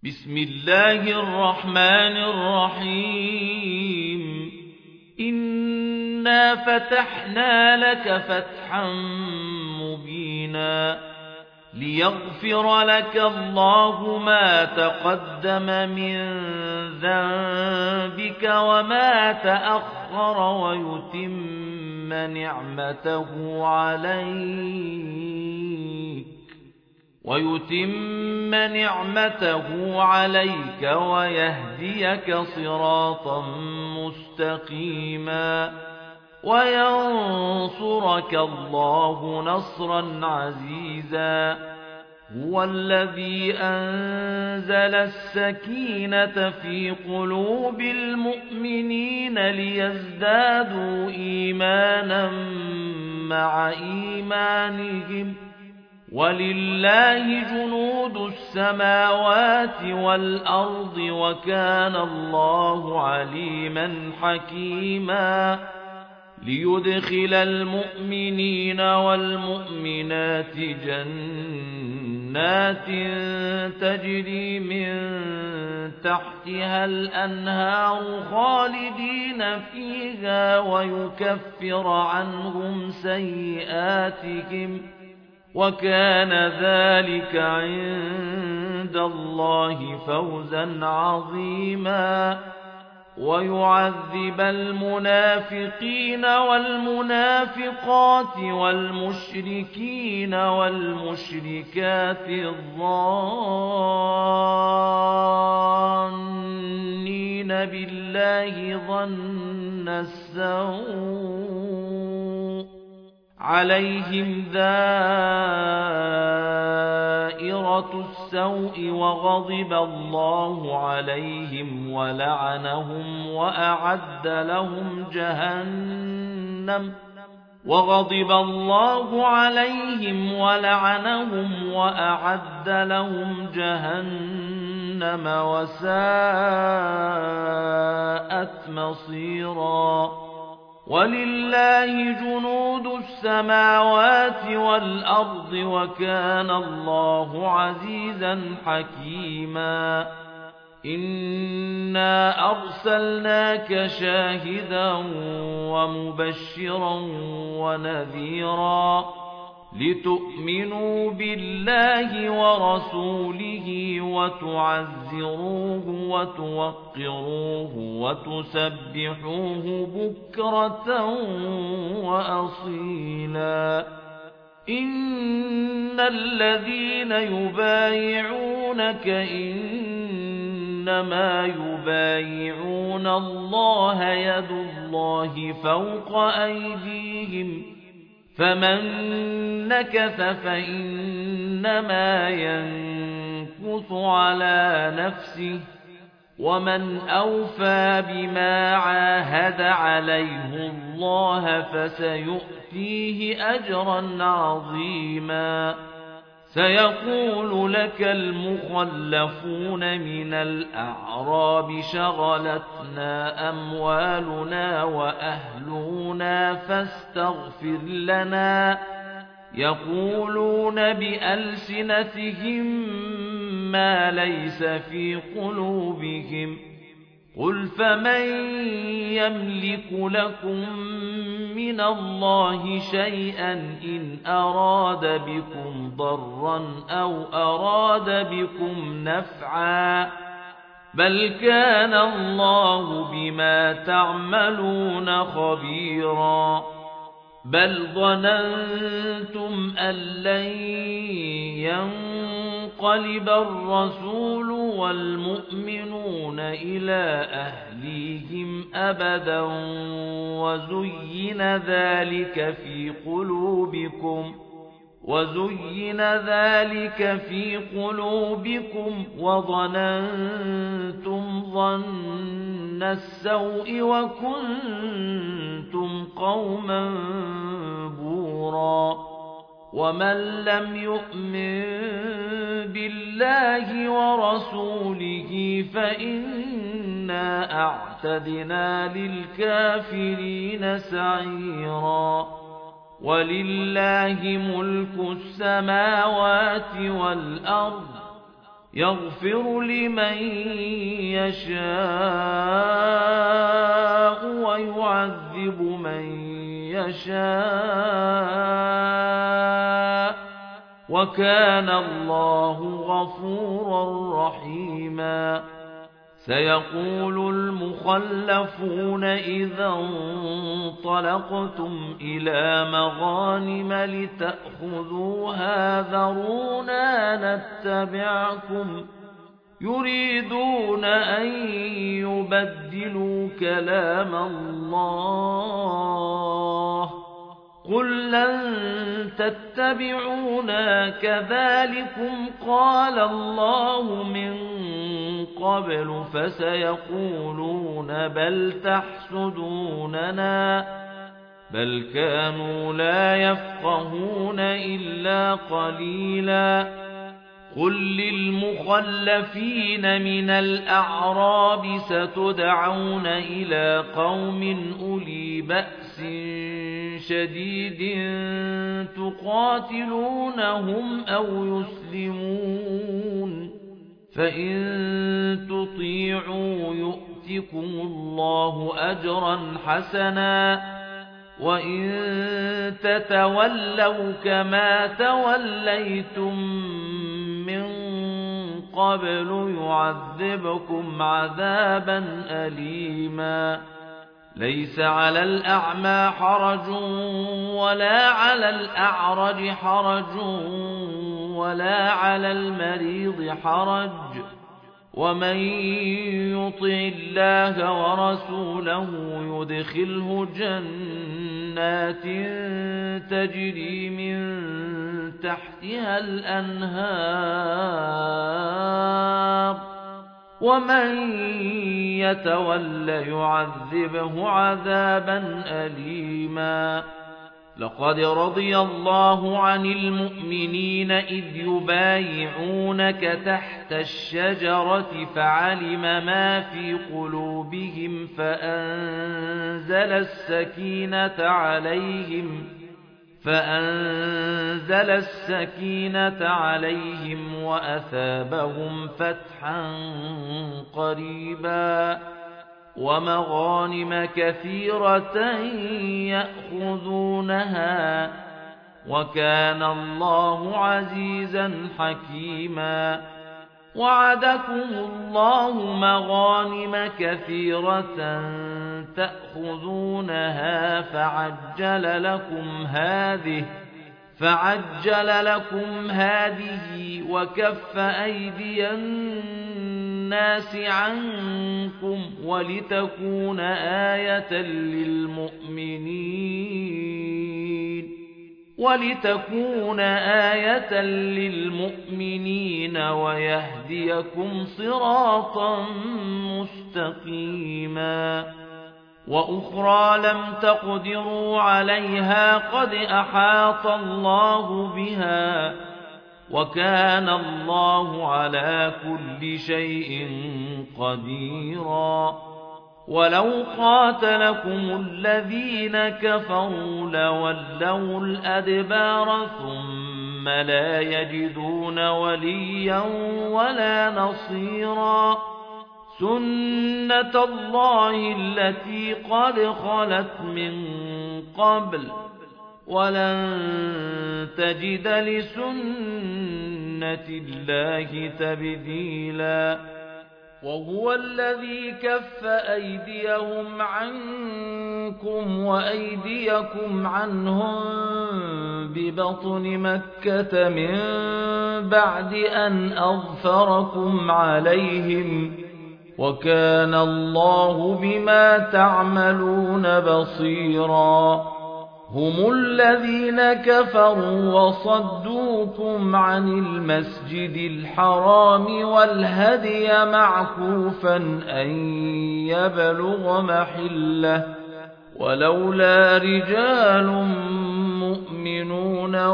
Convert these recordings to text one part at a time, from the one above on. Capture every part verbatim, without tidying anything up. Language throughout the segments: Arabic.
بسم الله الرحمن الرحيم إنا فتحنا لك فتحا مبينا ليغفر لك الله ما تقدم من ذنبك وما تأخر ويتم نعمته عليك ويتم نعمته عليك ويهديك صراطا مستقيما وينصرك الله نصرا عزيزا هو الذي أنزل السكينة في قلوب المؤمنين ليزدادوا إيمانا مع إيمانهم ولله جنود السماوات والأرض وكان الله عليما حكيما ليدخل المؤمنين والمؤمنات جنات تجري من تحتها الأنهار خالدين فيها ويكفر عنهم سيئاتهم وكان ذلك عند الله فوزا عظيما ويعذب المنافقين والمنافقات والمشركين والمشركات الظانين بالله ظن السوء عليهم دائرة السوء وغضب الله عليهم ولعنهم وأعد لهم جهنم وغضب الله عليهم ولعنهم وأعد لهم جهنم وساءت مصيرا ولله جنود السماوات والأرض وكان الله عزيزا حكيما إنا أرسلناك شاهدا ومبشرا ونذيرا لتؤمنوا بالله ورسوله وتعزروه وتوقروه وتسبحوه بكرة وأصيلا إن الذين يبايعونك إنما يبايعون الله يد الله فوق أيديهم فمن نكث فإنما ينكث على نفسه ومن أوفى بما عاهد عليه الله فسيؤتيه أجرا عظيما سيقول لك المخلفون من الأعراب شغلتنا أموالنا وأهلنا فاستغفر لنا يقولون بألسنتهم ما ليس في قلوبهم قل فمن يملك لكم من الله شيئا إن أراد بكم ضرا أو أراد بكم نفعا بل كان الله بما تعملون خبيرا بل ظننتم أن لن ينقلب الرسول والمؤمنون إلى أهليهم أبدا وزين ذلك في قلوبكم وزين ذلك في قلوبكم وظننتم ظن السوء وكنتم قوما بورا ومن لم يؤمن بالله ورسوله فإنا أعتدنا للكافرين سعيرا ولله ملك السماوات والأرض يغفر لمن يشاء ويعذب من يشاء وكان الله غفورا رحيما سيقول المخلفون إذا انطلقتم إلى مغانم لتأخذوها ذرونا نتبعكم يريدون أن يبدلوا كلام الله قل لن تتبعونا كذلكم قال الله من قبل فسيقولون بل تحسدوننا بل كانوا لا يفقهون إلا قليلا قل للمخلفين من الأعراب ستدعون إلى قوم أولي بأس شديد تقاتلونهم أو يسلمون فإن تطيعوا يؤتكم الله أجرا حسنا وإن تتولوا كما توليتم من قبل يعذبكم عذابا أليما ليس على الأعمى حرج ولا على الأعرج حرج ولا على المريض حرج ومن يطع الله ورسوله يدخله جنات تجري من تحتها الأنهار ومن يتول يعذبه عذابا أليما لقد رضي الله عن المؤمنين إذ يبايعونك تحت الشجرة فعلم ما في قلوبهم فأنزل السكينة عليهم فأنزل السكينة عليهم وأثابهم فتحا قريبا ومغانم كثيرة يأخذونها وكان الله عزيزا حكيما وعدكم الله مغانم كثيرة تأخذونها فعجل لكم هذه فعجل لكم هذه وكف أيدي الناس عنكم ولتكون آية للمؤمنين ولتكون آية للمؤمنين ويهديكم صراطا مستقيما وأخرى لم تقدروا عليها قد أحاط الله بها وكان الله على كل شيء قديرا ولو قاتلكم الذين كفروا لولوا الأدبار ثم لا يجدون وليا ولا نصيرا سنة الله التي قد خلت من قبل ولن تجد لسنة الله تبديلا وهو الذي كف أيديهم عنكم وأيديكم عنهم ببطن مكة من بعد أن أظفركم عليهم وكان الله بما تعملون بصيرا هم الذين كفروا وصدوكم عن المسجد الحرام والهدي معكوفا أن يبلغ محله ولولا رجال مؤمنون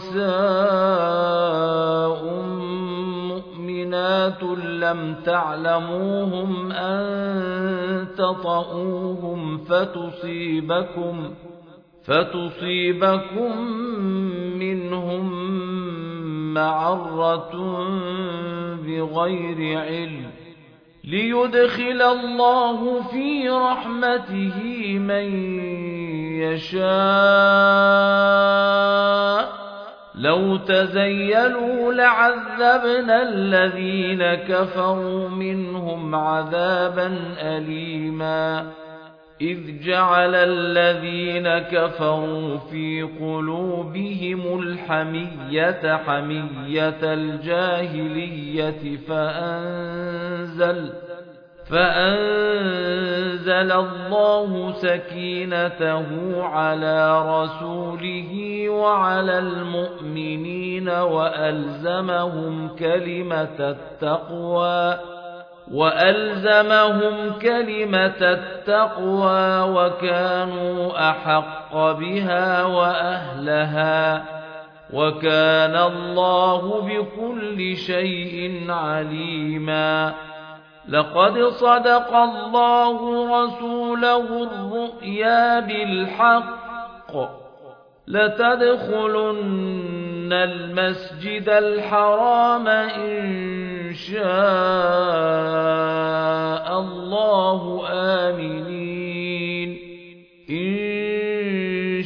ونساء مؤمنات لم تعلموهم أن تطؤوهم فتصيبكم فتصيبكم منهم معرة بغير علم ليدخل الله في رحمته من يشاء لو تزيلوا لعذبنا الذين كفروا منهم عذابا أليما إذ جعل الذين كفروا في قلوبهم الحمية حمية الجاهلية فأنزل فأنزل الله سكينته على رسوله وعلى المؤمنين وألزمهم كلمة التقوى وألزمهم كلمة التقوى وكانوا أحق بها وأهلها وكان الله بكل شيء عليما لقد صدق الله رسوله الرؤيا بالحق لتدخلن المسجد الحرام إن شاء الله آمنين إن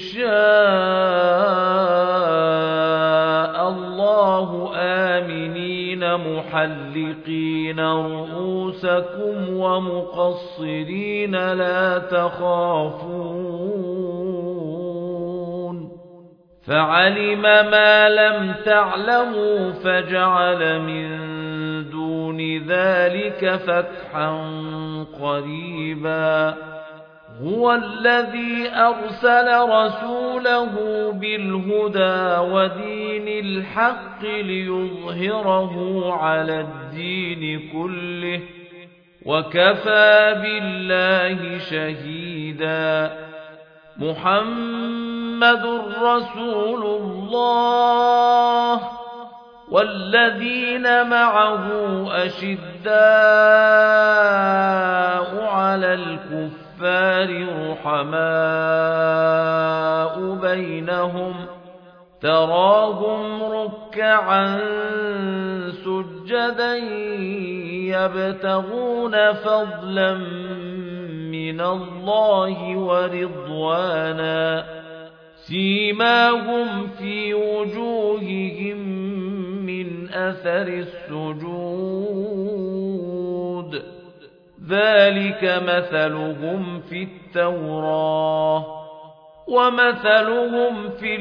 شاء الله آمنين محلقين رؤوسكم ومقصرين لا تخافون فعلم ما لم تعلموا فجعل من دون ذلك فتحا قريبا هو الذي أرسل رسوله بالهدى ودين الحق ليظهره على الدين كله وكفى بالله شهيدا محمد رسول الله والذين معه أشداء على الكفر رحماء بينهم تراهم ركعا سجدا يبتغون فضلا من الله ورضوانا سيماهم في وجوههم من أثر السجود ذلك مثلهم في التوراة ومثلهم في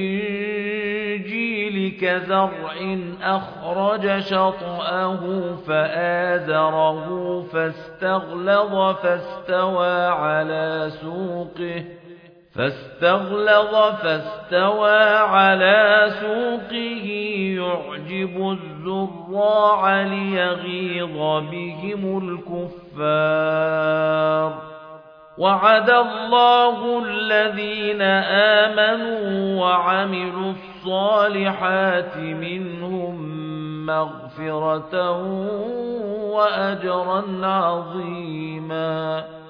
الإنجيل كزرع أخرج شطأه فآزره فاستغلظ فاستوى على سوقه فاستغلظ فاستوى على سوقه يعجب الزراع ليغيظ بهم الكفار وعد الله الذين آمنوا وعملوا الصالحات منهم مغفرة وأجرا عظيما